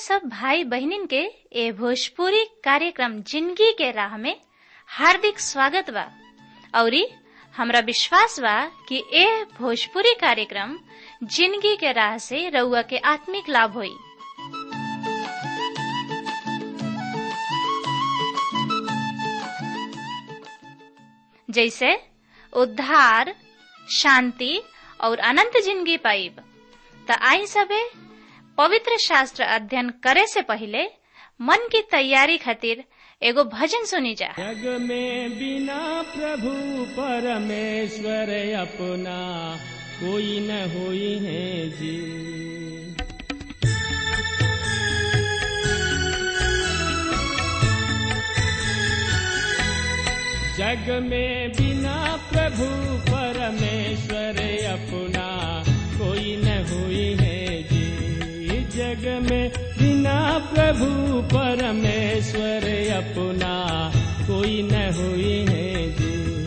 सब भाई बहनिन के ए भोजपुरी कार्यक्रम जिंदगी के राह में हार्दिक स्वागत बा। औरी हमरा विश्वास बा कि ए भोजपुरी कार्यक्रम जिंदगी के राह से रउआ के आत्मिक लाभ होई। जैसे उद्धार, शांति और अनंत जिंदगी पाइब। त आई सबे पवित्र शास्त्र अध्ययन करे से पहले मन की तैयारी खातिर एगो भजन सुनी जा। जग में बिना प्रभु परमेश्वर अपना कोई न होई है जी। जग में बिना प्रभु परमेश्वर अपना कोई न हुई है जी। जग में बिना प्रभु परमेश्वर अपना कोई न हुई है जी।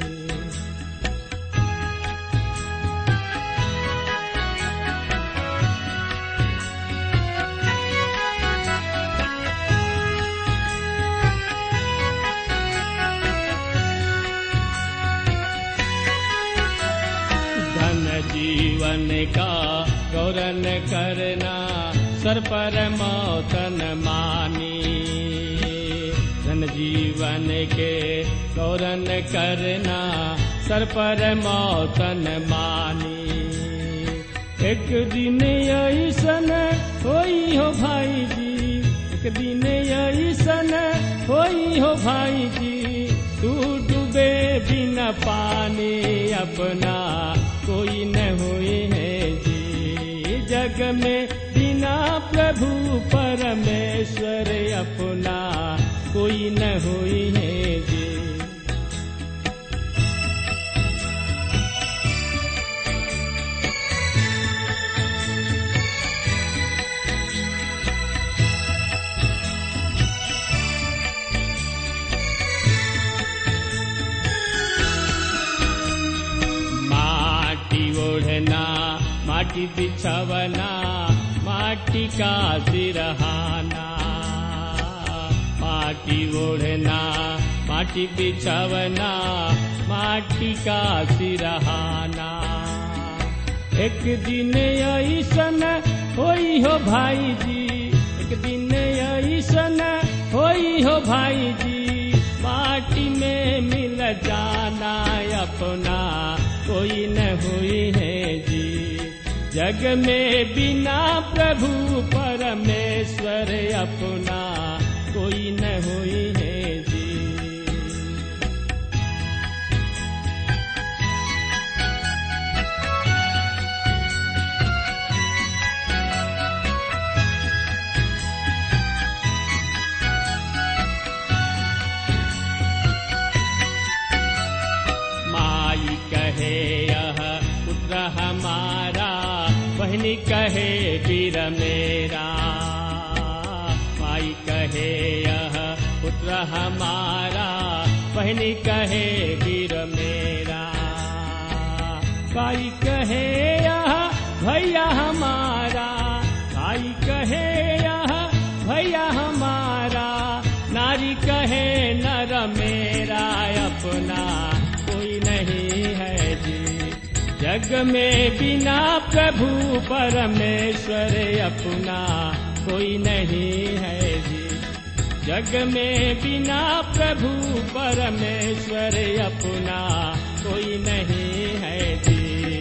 जीवन का गौरन करना सर पर मौतन मानी। धन जीवन के गौरन करना सर पर मौतन मानी। एक दिन ऐसन होई हो भाई जी, एक दिन ऐसन होई हो भाई जी। तू डूबे बिना पानी अपना कोई न हुई है जी। जग में बिना प्रभु परमेश्वर अपना कोई न हुई है जी। माटी बिछवना माटी का सिरहाना। माटी ओढ़ना माटी बिछवना माटी का सिरहाना। एक दिन ऐसन होई हो भाई जी, एक दिन ऐसन होई हो भाई जी। माटी में मिल जाना अपना कोई न हुई है जी। जग में बिना प्रभु परमेश्वर अपना कोई न हुई है जी। माई कहे यह पुत्र हमारा, बहनी कहे वीर मेरा। माई कहे यह पुत्र हमारा, बहनी कहे वीर मेरा। भाई कहे यह भैया हमारा, भाई कहे यह भैया हमारा। नारी कहे नर मेरा अपना कोई नहीं है जी। जग में बिना प्रभु परमेश्वर अपना कोई नहीं है जी। जग में बिना प्रभु परमेश्वर अपना कोई नहीं है जी।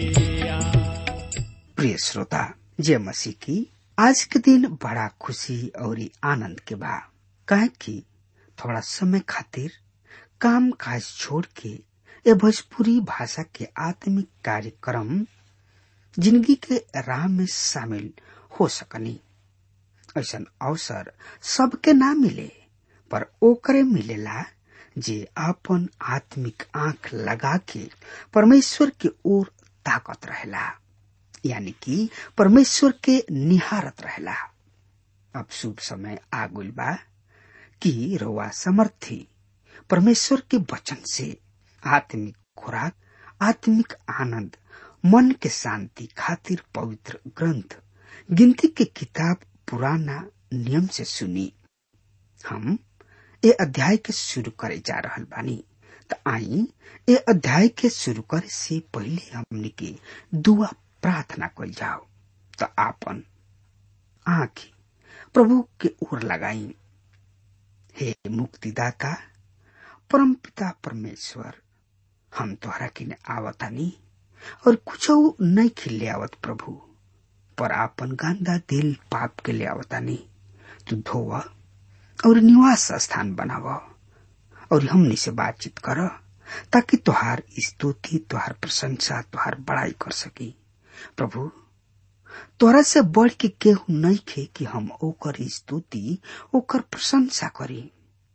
प्रिय श्रोता, जय मसीह की। आज के दिन बड़ा खुशी और आनंद के बा, काहे कि थोड़ा समय खातिर काम काज छोड़ के ये भोजपुरी भाषा के आत्मिक कार्यक्रम जिंदगी के राह में शामिल हो सकनी। ऐसा अवसर सबके ना मिले, पर ओकरे मिलेला जे आपन आत्मिक आंख लगा के परमेश्वर के ओर ताकत रहेला, यानी कि परमेश्वर के निहारत रहेला। अब शुभ समय आ गइल बा कि रउआ समर्थी परमेश्वर के वचन से आत्मिक खुराक, आत्मिक आनंद, मन के शांति खातिर पवित्र ग्रंथ गिनती के किताब पुराना नियम से सुनी। हम ए अध्याय के शुरू करे जा रहल बानी। त आई ए अध्याय के शुरू करे से पहले हमनी के दुआ प्रार्थना कइल जाओ। त आपन आँख प्रभु के ओर लगाई। हे मुक्तिदाता परम पिता परमेश्वर, हम तोहरा किने आवतानी और कुछ नहीं खिले आवत प्रभु, पर आपन गंदा दिल पाप के ले आवतानी। तू धोवा और निवास स्थान बनावा और हमनी से बातचीत कर, ताकि तुहार स्तुति, तुहार प्रशंसा, तुहार बड़ाई कर सकी। प्रभु तोरा से बढ़ के केहू नहीं खे कि हम ओकर स्तुति, ओकर प्रशंसा करी,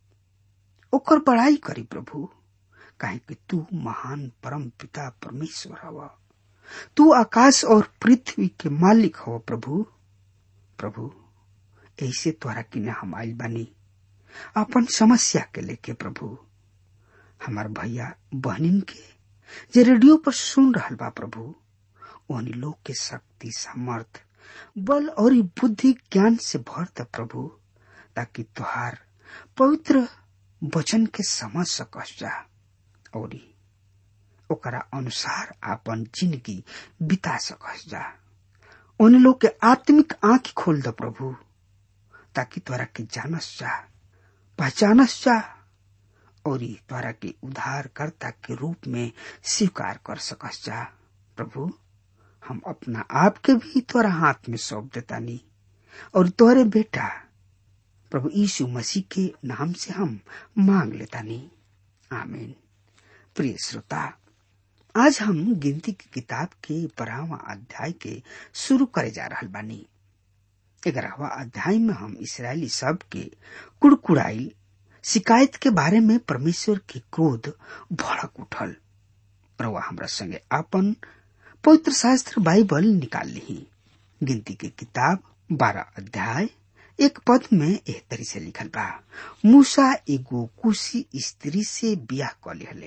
ओकर बड़ाई करी प्रभु, काहे कि तू महान परम पिता परमेश्वर हवा। तू आकाश और पृथ्वी के मालिक हो प्रभु। प्रभु ऐसे तोरा किने हम आइल बानी अपन समस्या के लेके। प्रभु हमार भैया बहनिन के जे रेडियो पर सुन रहल बा प्रभु, ओहनी लोग के शक्ति, सामर्थ, बल और बुद्धि ज्ञान से भर दे प्रभु, ताकि तुहार पवित्र वचन के समझ सकस जा और ओकरा अनुसार आपन जिंदगी बिता सकस जा। उन लोग के आत्मिक आंख खोल दे प्रभु, ताकि तोरा के जानस जा, पहचानस जा और तोरा के उद्धारकर्ता के रूप में स्वीकार कर सकस जा। प्रभु हम अपना आप के भी तोरा हाथ में सौंप देतानी और तोरे बेटा प्रभु यीशु मसीह के नाम से हम मांग लेतानी, आमीन। प्रिय श्रोता, आज हम गिनती की किताब के 12वां अध्याय के शुरू करे जा रहल बानी। 11वां अध्याय में हम इस्राएली सब के कुड़कुड़ाई शिकायत के बारे में परमेश्वर के क्रोध भड़क उठल। रउआ हमरा संगे आपन पवित्र शास्त्र बाइबल निकाल ली। गिनती की किताब 12 अध्याय 1 पद में एह तरी से लिखल बा, मूसा एगो कुशी स्त्री से बियाह क लेहले।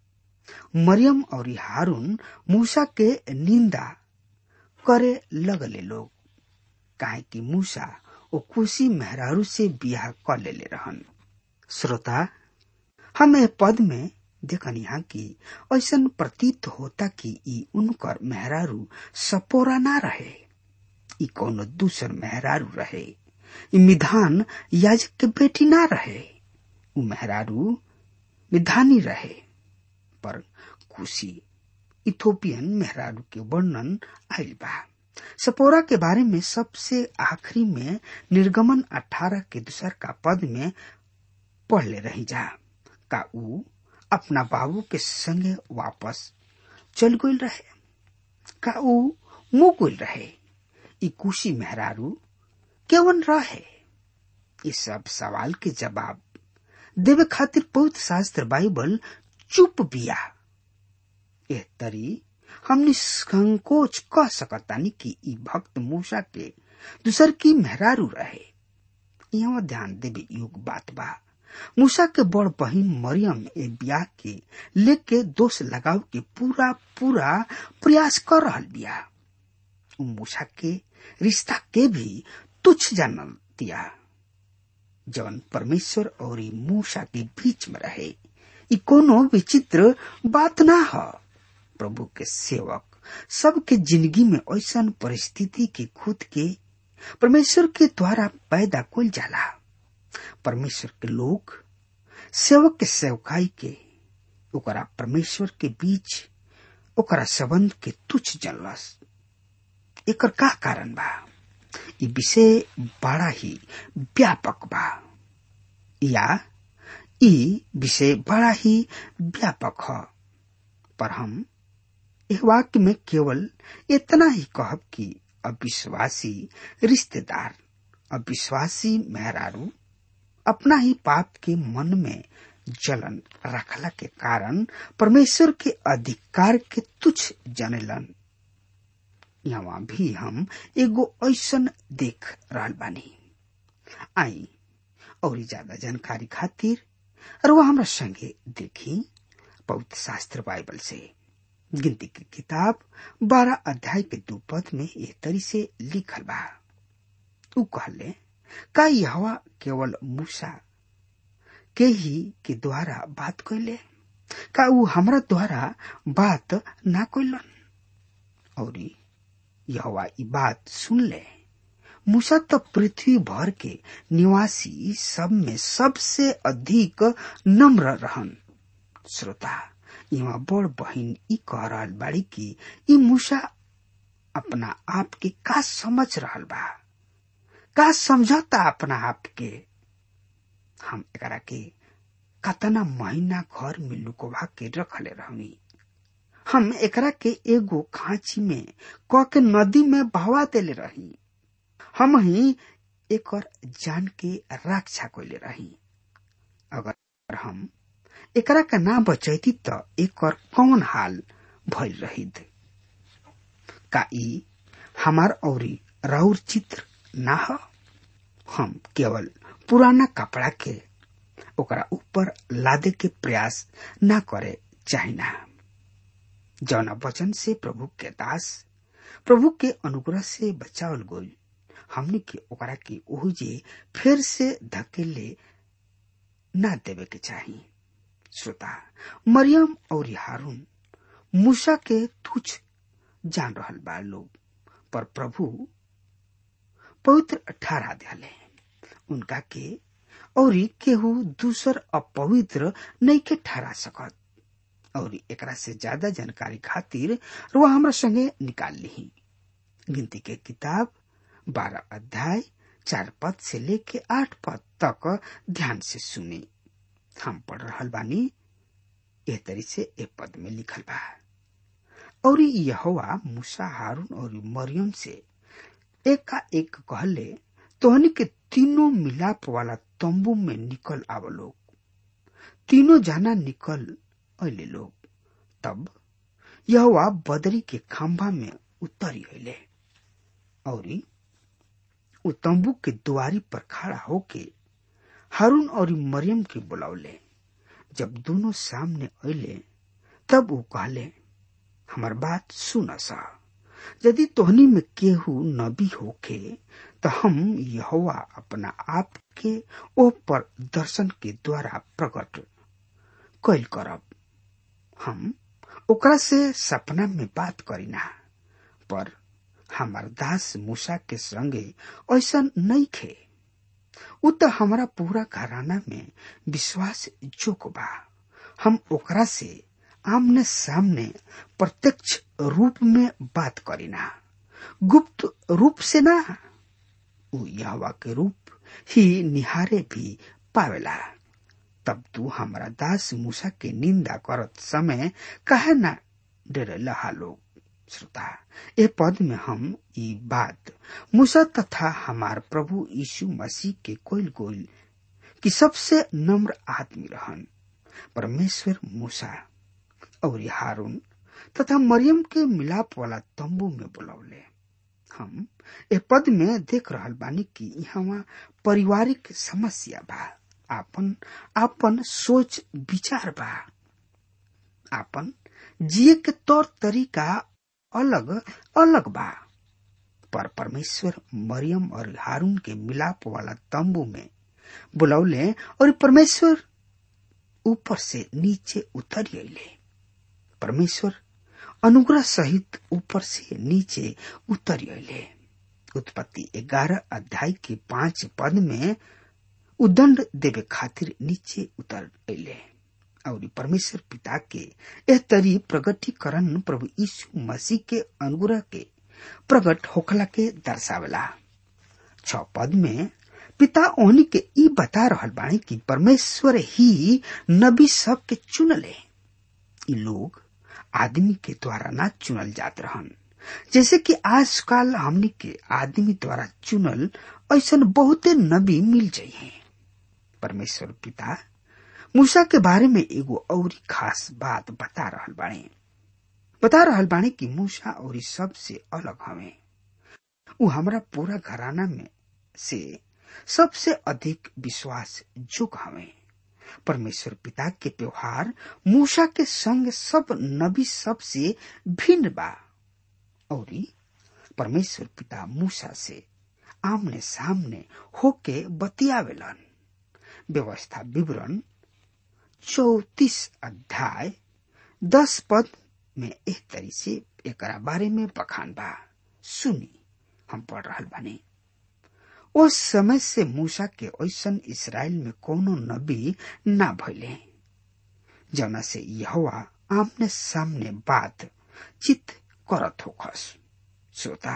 मरियम और हारून मूसा के निंदा करे लगले लोग, काहे कि मूसा ओ कुशी मेहरारू से बियाह क लेले रहन। श्रोता, हम ए पद में देखनी हा कि ऐसन प्रतीत होता कि ई उनकर मेहरारू सपोरा ना रहे, ई कोनो दूसर मेहरारू रहे। ई मिधान याजक के बेटी ना रहे, उ मेहरारू मिधानी रहे। पर कुशी इथोपियन मेहरारू के वर्णन आइल बा। सपोरा के बारे में सबसे आखिरी में निर्गमन 18 के 2 का पद में पढ़ ले रही जा। का उ अपना बाबू के संगे वापस चल गइल रहे? का उ मुँह गइल रहे? ई कुशी मेहरारू केवन रहे? इस सब सवाल के जवाब देवे खातिर पवित्र शास्त्र बाइबल चुप बिया। एह तरी हम निसंकोच कह सकतानी कि ई भक्त मूसा के दूसर की मेहरारू रहे। यहाँ ध्यान देवे योग्य बात बा, मूसा के बड़ बहिन मरियम ए बियाह के लेके दोष लगाव के पूरा प्रयास कर रहल बिया। मूसा के रिश्ता के भी तुच्छ जानल दिया जवन परमेश्वर और मूसा के बीच में रहे। ई कोनो विचित्र बात ना ह। प्रभु के सेवक सबके जिंदगी में ऐसन परिस्थिति के खुद के परमेश्वर के द्वारा पैदा कइल जाला। परमेश्वर के लोग सेवक के सेवकाई के ओकरा परमेश्वर के बीच ओकरा संबंध के तुच्छ जानलस। एकर का कारण बा? ई विषय बड़ा ही व्यापक बा, या ई विषय बड़ा ही व्यापक है। पर हम इस वाक्य में केवल इतना ही कहब कि अविश्वासी रिश्तेदार, अविश्वासी मेहरारू अपना ही पाप के मन में जलन रखला के कारण परमेश्वर के अधिकार के तुच्छ जानेलन। यहाँ भी हम एगो ऐसन देख रहल बानी। आई और ज्यादा जानकारी खातिर और वह हमरा संगे देखी पवित्र शास्त्र बाइबल से। गिनती की किताब 12 अध्याय के 2 पद में एह तरी से लिखल बा। उ कहले, का यहोवा केवल मूसा के ही के द्वारा बात कैले? का ऊ हमरा द्वारा बात ना कैलन? और यहोवा ई बात सुन ले। मूसा तो पृथ्वी भर के निवासी सब में सबसे अधिक नम्र रहन। श्रोता, यहाँ बड़ बहिन ई कह रहल बाड़ी कि ई मूसा अपना आप के का समझ रहल बा, का समझता अपना आप के। हम एकरा के कतना महीना घर में लुकवा के रखले रहनी। हम एकरा के एगो खांची में क के नदी में बहवा देले रही। हम ही एकर जान के रक्षा कैले रही। अगर हम एकरा के ना बचैती त एकर कौन हाल भइल रहित? का ई हमार औरी राउर चित्र ना ह? हम केवल पुराना कपड़ा के ओकरा ऊपर लादे के प्रयास ना करे चाहिना। जौना वचन से प्रभु के दास प्रभु के अनुग्रह से बचावल गइल, हमनी के ओकरा के ओहुजे फिर से धकेले ना देवे के चाहिए। श्रोता, मरियम और हारून मूसा के तुच्छ जान रहल बा लोग, पर प्रभु पवित्र ठहरा दिले उनका के, और केहू दूसर अपवित्र नहीं के ठहरा सकत। और एकरा से ज्यादा जानकारी खातिर रुआ हमरा संगे निकाल ली गिनती के किताब 12 अध्याय 4 पद से लेके 8 पद तक ध्यान से सुनी। हम पढ़ रहल बानी। एह तरी से ए पद में लिखल बा, और यहोवा मूसा, हारून और मरियम से एका एक कहले, तोहनी के तीनों मिलाप वाला तंबू में निकल आव लोग। तीनों जाना निकल अले लोग। तब यहोवा बदरी के खंभा में उतरी अले और उ तंबू के दुआरी पर खड़ा होके हारून और मरियम के बुलावले। जब दोनों सामने अले तब वो कहले, हमार बात सुन सा, यदि तोहनी में केहू नबी होके तो हम यहोवा अपना आप के ओ पर दर्शन के द्वारा प्रकट कैल करब। हम ओकरा से सपना में बात करीना, पर हमार दास मूसा के संगे ऐसा नहीं खे। उ तो हमारा पूरा घराना में विश्वास जोग बा। हम ओकरा से आमने सामने प्रत्यक्ष रूप में बात करीना, गुप्त रूप से ना। उ यहोवा के रूप ही निहारे भी पावेला। तब तू हमारा दास मूसा के निंदा करत समय कहे ना डरेला लोग। श्रोता, ए पद में हम ई बात मूसा तथा हमार प्रभु यीशु मसीह के कोइल गोइल कि सबसे नम्र आदमी रहन परमेश्वर मूसा और हारून तथा मरियम के मिलाप वाला तंबू में बुलावले। हम ए पद में देख रहल बानी कि यहाँ पारिवारिक समस्या बा, आपन सोच विचार बा, आपन जिए के तौर तरीका अलग अलग बा। पर परमेश्वर मरियम और हारून के मिलाप वाला तंबू में बुलावले और परमेश्वर ऊपर से नीचे उतर अइले। परमेश्वर अनुग्रह सहित ऊपर से नीचे उतर अइले। उत्पत्ति 11 अध्याय के 5 पद में उदंड देवे खातिर नीचे उतर अइले और परमेश्वर पिता के एह तरी प्रगटीकरण प्रभु यीशु मसीह के अनुग्रह के प्रकट होखला के दर्शावेला। 6 पद में पिता ओहनी के ई बता रहल बाणी कि परमेश्वर ही नबी सब के चुनले। ई लोग आदमी के द्वारा ना चुनल जात रहन, जैसे कि आजकल हमनी के आदमी द्वारा चुनल ऐसन बहुते नबी मिल जाये। परमेश्वर पिता मूसा के बारे में एगो और खास बात बता रहल बाणी कि मूसा और सबसे अलग हवे। उ हमरा पूरा घराना में से सबसे अधिक विश्वास जोग हवे। परमेश्वर पिता के व्यवहार मूसा के संग सब नबी सब से भिन्न बा और परमेश्वर पिता मूसा से आमने सामने होके बतियावेलन। व्यवस्था विवरण 34 अध्याय 10 पद में एक तरी से एकरा बारे में बखान बा। सुनी, हम पढ़ रहल बानी। उस समय से मूसा के ऐसन इस्राएल में कोनो नबी ना भइले जौना से यहोवा आमने सामने बात चित करत होखस। श्रोता,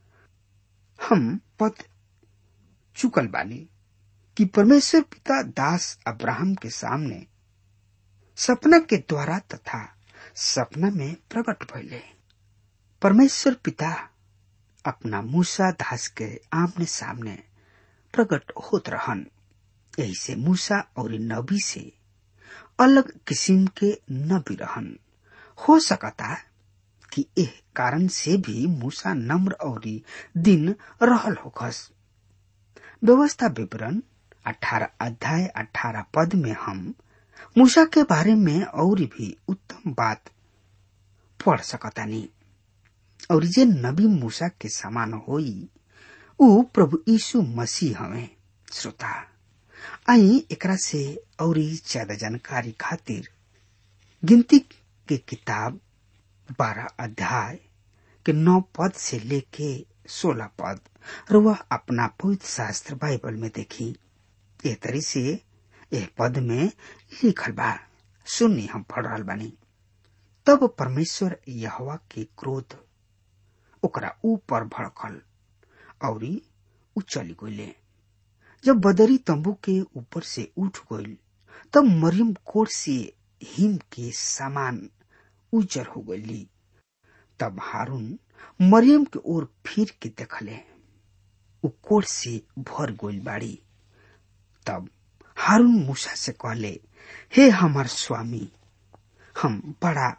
हम पद चुकल बानी कि परमेश्वर पिता दास अब्राहम के सामने सपना के द्वारा तथा सपना में प्रकट भइले। परमेश्वर पिता अपना मूसा दास के आमने सामने प्रकट होत रहन। यही से मूसा और नबी से अलग किस्म के नबी रहन। हो सकता कि एह कारण से भी मूसा नम्र और दिन रहल होखस। व्यवस्था विवरण 18 अध्याय 18 पद में हम मूसा के बारे में और भी उत्तम बात पढ़ सकतानी। और जे नबी मूसा के समान होई ऊ प्रभु यीशु मसीह हवे। श्रोता, आई एकरा से और ज्यादा जानकारी खातिर गिनती के किताब 12 अध्याय के 9 पद से लेके 16 पद रुआ अपना पवित्र शास्त्र बाइबल में देखी। ए तरी से एह पद में लिखल बा। सुनी, हम पढ़ रहल बानी। तब परमेश्वर यहोवा के क्रोध ओकरा ऊपर भड़कल और उ चली गईले। जब बदरी तंबू के ऊपर से उठ गईल तब मरियम कोर से हिम के समान उजर हो गईली। तब हारून मरियम के ओर फिर के देखले, उ कोर से भर गईल बाड़ी। तब हारून मूसा से कहले, हे हमार स्वामी, हम बड़ा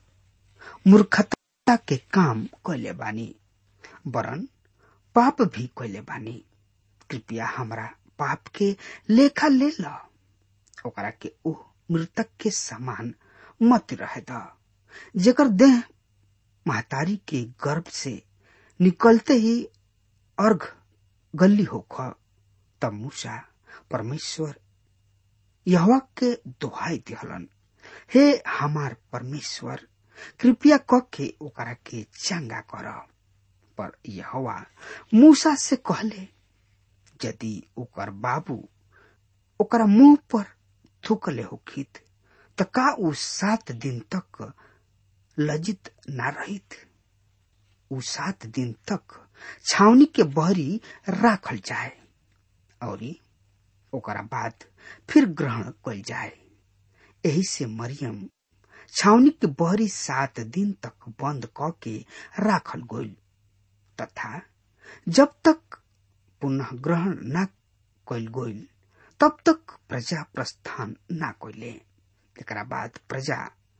मूर्खता के काम कैले बानी, वरन पाप भी कैले बानी। कृपया हमरा पाप के लेखा ले ल। ओकरा के ओ मृतक के समान मत रहे द, जेकर देह महतारी के गर्भ से निकलते ही अर्घ गली होख। तब मूसा परमेश्वर यहोवा के दुहाई दिहलन, हे हमार परमेश्वर, कृपया क के ओकरा के चंगा कर। पर यहोवा मूसा से कहले, यदि ओकर बाबू ओकरा मुंह पर थूकले होखित त का उ 7 दिन तक लज्जित ना रहित? उ 7 दिन तक छावनी के बहरी राखल जाए और ओकरा बाद फिर ग्रहण कल जाए। यही से मरियम छावनी के बहरी 7 दिन तक बंद क के राखल गईल तथा जब तक पुनः ग्रहण न कल गईल तब तक प्रजा प्रस्थान न कइले। एकरा बाद प्रजा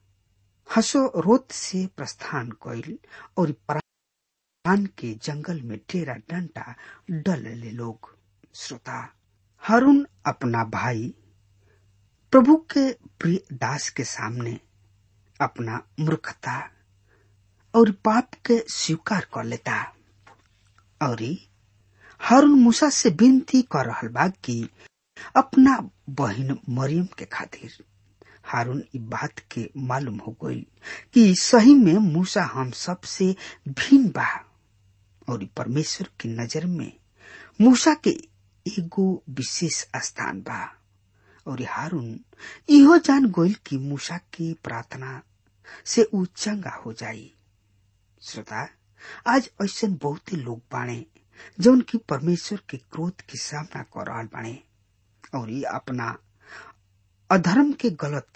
हसोरोत से प्रस्थान कइल और पारान के जंगल में डेरा डंटा डलले लोग। श्रोता, हारून अपना भाई प्रभु के प्रिय दास के सामने अपना मूर्खता और पाप के स्वीकार कर लेता और हारून मूसा से विनती कर रहल बा कि अपना बहन मरियम के खातिर। हारून ई बात के मालूम हो गई कि सही में मूसा हम सब से भिन्न बा और परमेश्वर की नजर में मूसा के एगो विशेष स्थान बा। और हारून इहो जान गईल कि मूसा की प्रार्थना से उ चंगा हो जाई। श्रोता, आज ऐसे बहुत लोग बाणे जौन की परमेश्वर के क्रोध के सामना कर रहल बाणे और अपना अधर्म के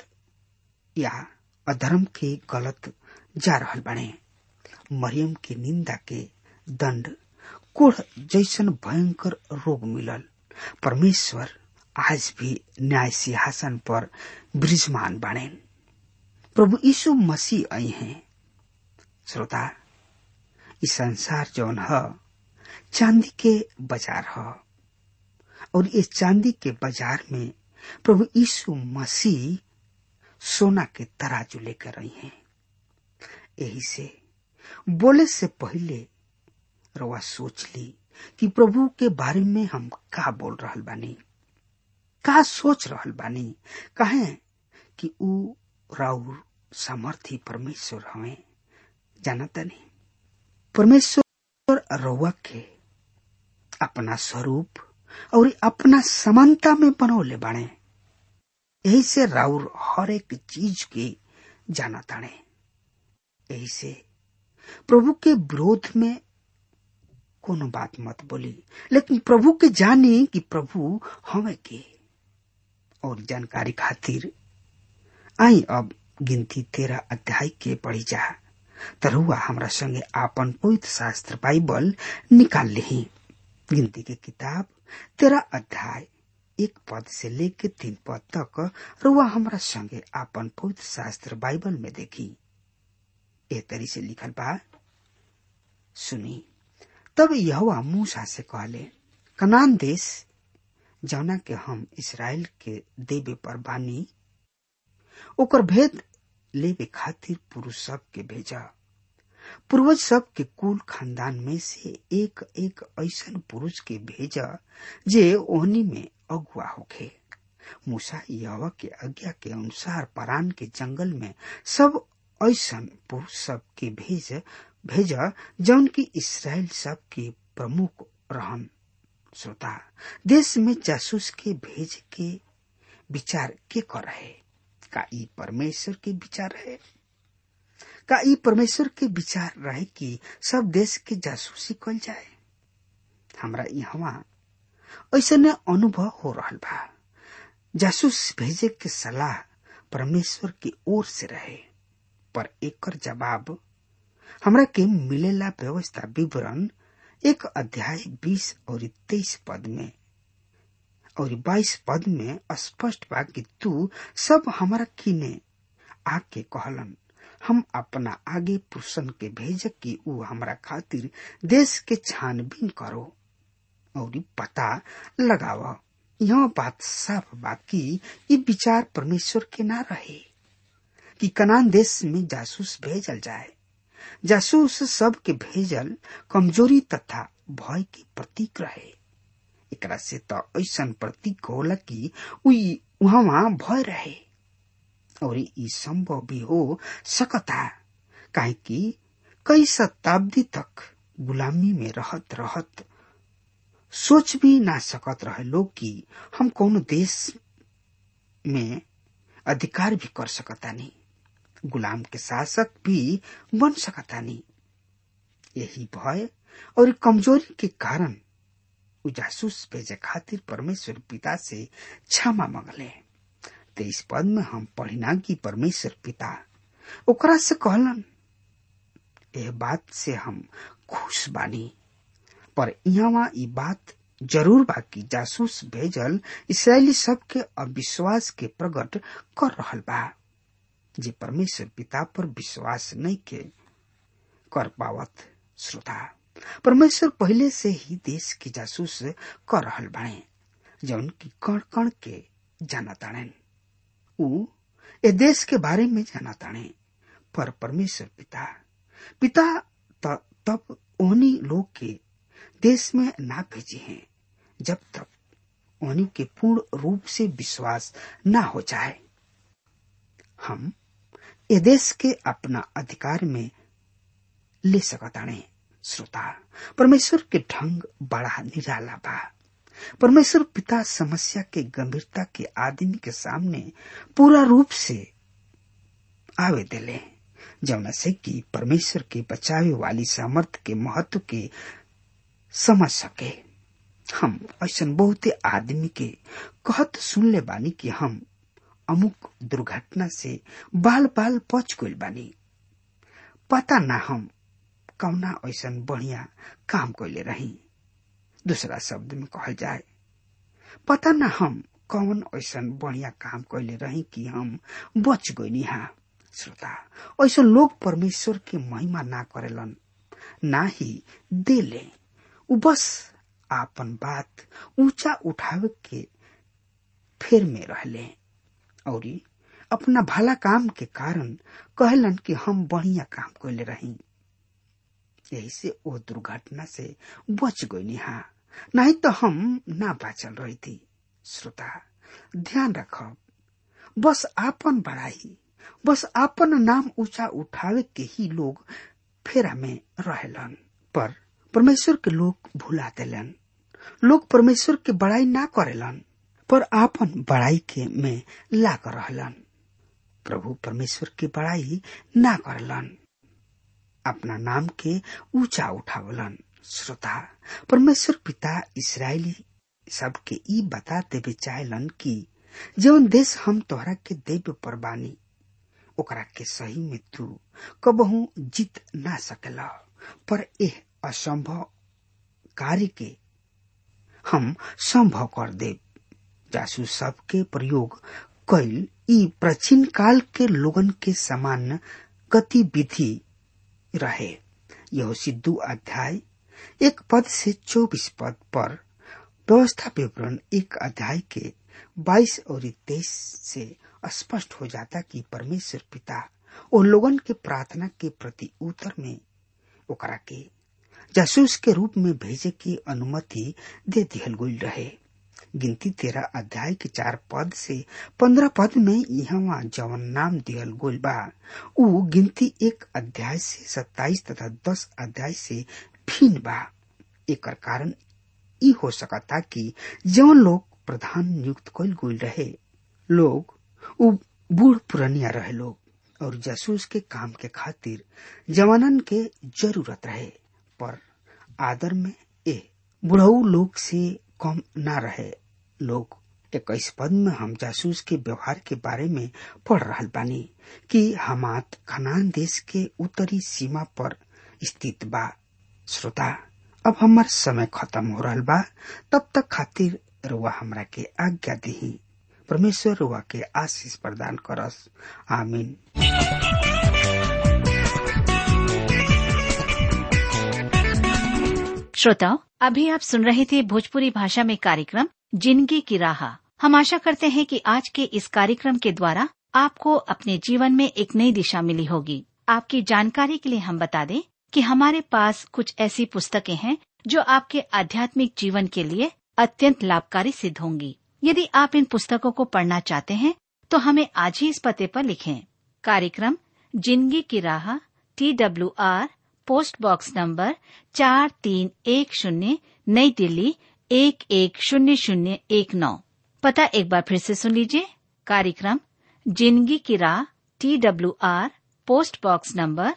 गलत जा रहल बाणे। मरियम के निंदा के दंड कोढ़ जैसन भयंकर रोग मिलल। परमेश्वर आज भी न्याय सिंहासन पर विराजमान बाणे। प्रभु यीशु मसीह आई हैं। श्रोता, इस संसार जौन है चांदी के बाजार है और इस चांदी के बाजार में प्रभु यीशु मसीह सोना के तराजू लेकर आई हैं। यही से बोले से पहले रवा सोच ली कि प्रभु के बारे में हम का बोल रहल बानी, का सोच रहल बानी। कहे कि ऊ राउर सामर्थी परमेश्वर हमें जानता नहीं। परमेश्वर रउआ के अपना स्वरूप और अपना समानता में बनौले बाणे। यही से राउर हर एक चीज के जाना ताणे। यही से प्रभु के विरोध में कोनो बात मत बोली, लेकिन प्रभु के जानी कि प्रभु हमें के। और जानकारी खातिर आई अब गिनती 13 अध्याय के पढ़ी जा। तरुआ हमरा संगे आपन पवित्र शास्त्र बाइबल निकाल ली। गिनती के किताब 13 अध्याय 1 पद से लेके 3 पद तक रुआ हमरा संगे आपन पवित्र शास्त्र बाइबल में देखी। ए तरी से लिखल बा, सुनी। तब यहोवा मूसा से कहले, कनान देश जौना के हम इस्राएल के देवे पर बानी, ओकर भेद लेवे खातिर पुरुष सब के भेजा। पूर्वज सब के कुल खानदान में से एक एक ऐसन पुरुष के भेजा जे ओहनी में अगुआ होखे। मूसा यहोवा के आज्ञा के अनुसार परान के जंगल में सब ऐसन पुरुष सब के भेजा जौन की इसराइल सब के प्रमुख रहन। श्रोता, देश में जासूस के भेज के विचार के कर है? का ई परमेश्वर के विचार है? का ई परमेश्वर के विचार रहे कि सब देश के जासूसी कल जाए? हमरा यहाँ ऐसने अनुभव हो रहा बा। जासूस भेजे के सलाह परमेश्वर की ओर से रहे, पर एकर जवाब हमरा के मिलेला व्यवस्था विवरण 1 अध्याय 20 और 23 पद में और 22 पद में स्पष्ट बा कि तू सब हमरा किने आके कहलन, हम अपना आगे पुरुषन के भेज कि ऊ हमरा खातिर देश के छानबीन करो और पता लगाव। यह बात साफ बा कि ये विचार परमेश्वर के ना रहे कि कनान देश में जासूस भेजल जाए। जासूस सब के भेजल कमजोरी तथा भय के प्रतीक रहे। एकरा से तो ऐसन प्रतीक होला कि वहाँ भय रहे और ई संभव भी हो सकता, काहे कि कई शताब्दी तक गुलामी में रहत सोच भी ना सकत रहे लोग कि हम कौन देश में अधिकार भी कर सकता नहीं, गुलाम के शासक भी बन सकता नहीं। यही भय और कमजोरी के कारण जासूस भेजे खातिर परमेश्वर पिता से क्षमा मांगले। 23 पद में हम पढ़िना कि परमेश्वर पिता ओकरा से कहलन, यह बात से हम खुश बानी, पर यहाँ ई बात जरूर बा कि जासूस भेजल इसराइली सब के अविश्वास के प्रकट कर रहल बा, जे परमेश्वर पिता पर विश्वास नहीं के कर पावत। श्रोता, परमेश्वर पहले से ही देश के जासूस कर रहल बाणे, जौन की कण कण के जाना ताड़े। ऊ ए देश के बारे में जाना ताड़े, पर परमेश्वर पिता तब ओहनी लोग के देश में ना भेजे हैं जब तक ओहनी के पूर्ण रूप से विश्वास ना हो जाए। हम ए देश के अपना अधिकार में ले सकताने। श्रोता, परमेश्वर के ढंग बड़ा निराला बा। परमेश्वर पिता समस्या के गंभीरता के आदमी के सामने पूरा रूप से आवे देले, जौना से कि परमेश्वर के बचावे वाली सामर्थ के महत्व के समझ सके। हम ऐसन बहुते आदमी के कहत सुनले बानी कि हम अमुक दुर्घटना से बाल बाल बच गइल बानी, पता ना हम कौना ऐसन बढ़िया काम कइले रही। दूसरा शब्द में कहल जाए, पता ना हम कौन ऐसन बढ़िया काम कइले रही कि हम बच गइनी। हाँ श्रोता, ऐसा लोग परमेश्वर की महिमा ना करेलन, ना ही देले। उ बस आपन बात ऊंचा उठावे के फेर में रहले और अपना भला काम के कारण कहलन कि हम बढ़िया काम कइले रही। यही से वो दुर्घटना से बच गई। हाँ, नहीं तो हम ना बाचल रही थी। श्रोता, ध्यान रखब, बस आपन बड़ाई, बस आपन नाम ऊंचा उठावे के ही लोग फेरा में रहेलन, पर परमेश्वर के लोग भुला देलन। लोग परमेश्वर के बड़ाई ना करेलन, पर आपन बड़ाई के में लाग रहलन। प्रभु परमेश्वर की बड़ाई ना करलन, अपना नाम के ऊंचा उठावलन। श्रोता, परमेश्वर पिता इसराइली सबके ई बता देवे चाहलन कि जौन देश हम तोहरा के देव पर बानी, ओकरा के सही में तू कबहू जीत ना सकेला, पर एह असंभव कार्य के हम संभव कर देव। जासूस सब के प्रयोग कैल ई प्राचीन काल के लोगन के समान गतिविधि रहे। यह 2 अध्याय 1 पद से 24 पद पर व्यवस्था विवरण 1 अध्याय के 22 और 23 से स्पष्ट हो जाता कि परमेश्वर पिता और लोगन के प्रार्थना के प्रति उत्तर में ओकरा के जासूस के रूप में भेजे की अनुमति दे दिहल गई रहे। गिनती 13 अध्याय के 4 पद से 15 पद में यहाँ जवन नाम दिहल गई बा उ गिनती 1 अध्याय से 27 तथा 10 अध्याय से भिन्न बा। एकर कारण ई हो सकता कि जवन लोग प्रधान नियुक्त कइल गइल रहे लोग उ बूढ़ पुरनिया रहे लोग, और जासूस के काम के खातिर जवानन के जरूरत रहे, पर आदर में ए बुढ़ऊ लोग से कम ना रहे लोग। 21 पद में हम जासूस के व्यवहार के बारे में पढ़ रहल बानी कि हमात खनान देश के उत्तरी सीमा पर स्थित बा। श्रोता, अब हमार समय खत्म हो रहल बा, तब तक खातिर रुआ हमरा के आज्ञा दी। परमेश्वर रुआ के आशीष प्रदान करस। आमीन। श्रोताओ, अभी आप सुन रहे थे भोजपुरी भाषा में कार्यक्रम जिंदगी की राह। हम आशा करते हैं कि आज के इस कार्यक्रम के द्वारा आपको अपने जीवन में एक नई दिशा मिली होगी। आपकी जानकारी के लिए हम बता दें कि हमारे पास कुछ ऐसी पुस्तकें हैं जो आपके आध्यात्मिक जीवन के लिए अत्यंत लाभकारी सिद्ध होंगी। यदि आप इन पुस्तकों को पढ़ना चाहते हैं तो हमें आज ही इस पते पर लिखें। कार्यक्रम जिंदगी की राह, TWR, पोस्ट बॉक्स नंबर 4310, नई दिल्ली 110019। पता एक बार फिर से सुन लीजिए। कार्यक्रम जिंदगी की राह, TWR, post box number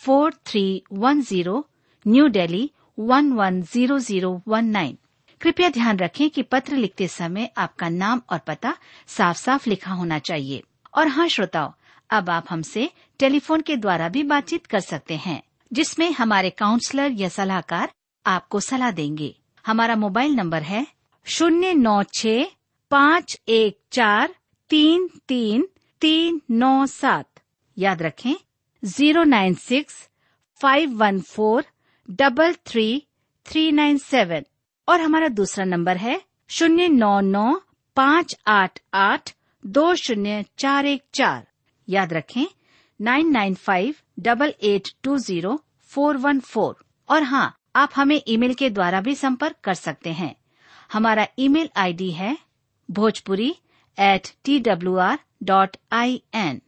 4310, new Delhi 110019। कृपया ध्यान रखें कि पत्र लिखते समय आपका नाम और पता साफ साफ लिखा होना चाहिए। और हाँ श्रोताओ, अब आप हमसे टेलीफोन के द्वारा भी बातचीत कर सकते हैं, जिसमें हमारे काउंसलर या सलाहकार आपको सलाह देंगे। हमारा मोबाइल नंबर है 09651433397। याद रखें 09651433397। और हमारा दूसरा नंबर है 09958820414। याद रखें 9958820414। और हाँ, आप हमें ईमेल के द्वारा भी संपर्क कर सकते हैं। हमारा ईमेल आईडी है bhojpuri@twr.in,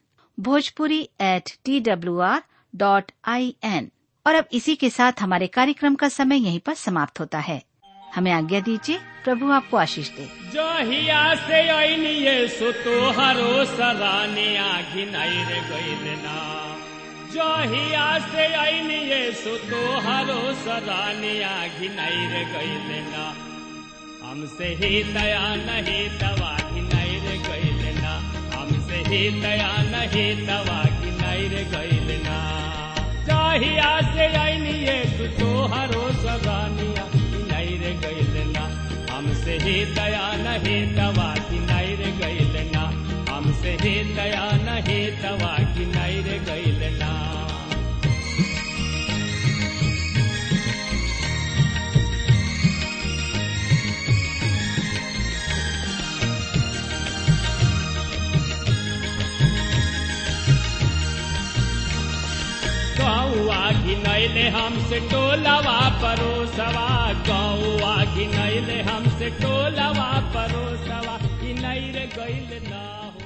bhojpuri@twr.in। और अब इसी के साथ हमारे कार्यक्रम का समय यहीं पर समाप्त होता है। हमें आज्ञा दीजिए। प्रभु आपको आशीष दे। जो हिया से आईनिए सो तोहरो सराने आखिन रे गइल ना, जो हिया से आईनिए सो तोहरो सराने आखिन रे गइल ना। हमसे ही दया नहीं तवा घिनाई रे गइल ना, हमसे ही दया नहीं तवा घिनाई रे गइल ना। जो हिया से आईनिए सो तोहरो सराने रे गइल ना, हमसे ही दया नहीं तवा घिनाई रे गइल ना, हमसे ही दया नहीं तवा घिनाई रे गइल ना। गौआ घिनैले हमसे टोलवा परोसवा, गौआ घिनैले हमसे टोलवा परोसवा, घिनैर गइल ना हो।